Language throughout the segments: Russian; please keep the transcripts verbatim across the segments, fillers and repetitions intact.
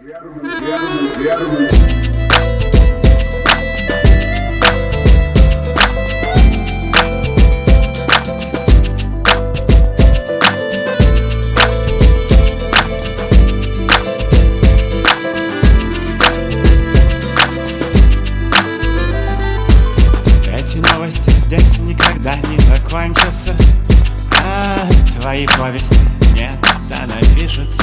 Эти новости здесь никогда не закончатся, а твои повести не напишутся.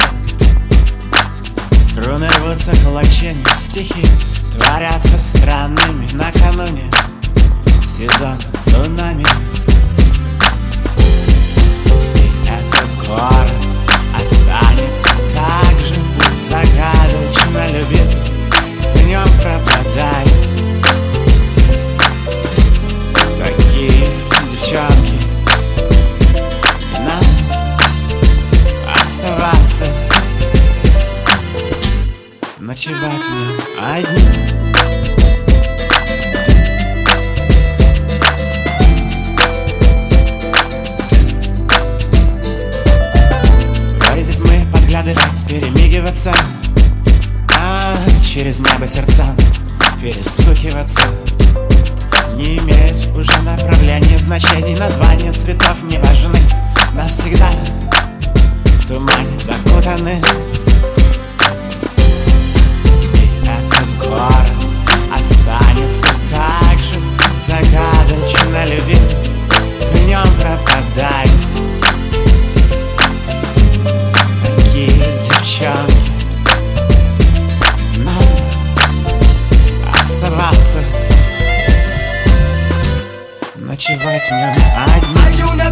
Струны рвутся клочьями, стихи творятся странными. Накануне сезон цунами, и этот город останется так же загадочно любим. В нем пропадают такие девчонки, и нам оставаться, ночевать в нем одним. Сквозь тьмы подглядывать, перемигиваться, а через небо сердцам перестукиваться. Не имеют уже направления, значений, названия цветов не важны. Навсегда в тумане закутаны. Город останется так же загадочно любим. В нем пропадают такие девчонки. Нам оставаться, ночевать в нем одни.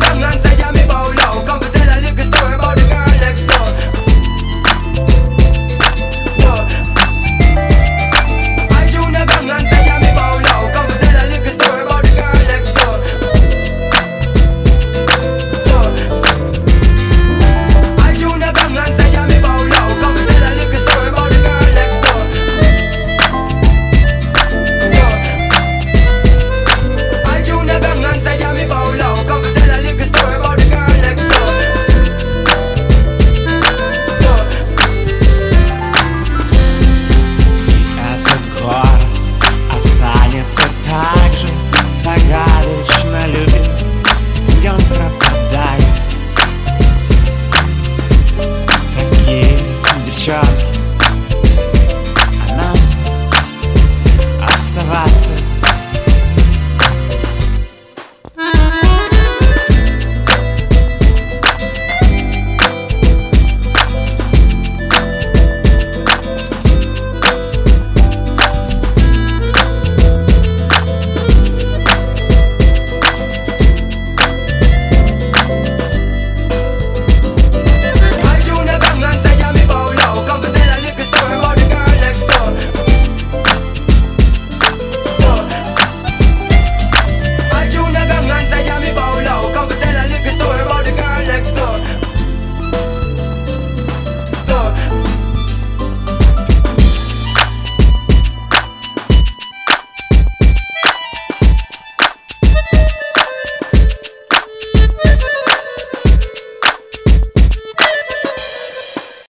Так же загадочно любим, в нем пропадают такие девчонки, а нам оставаться.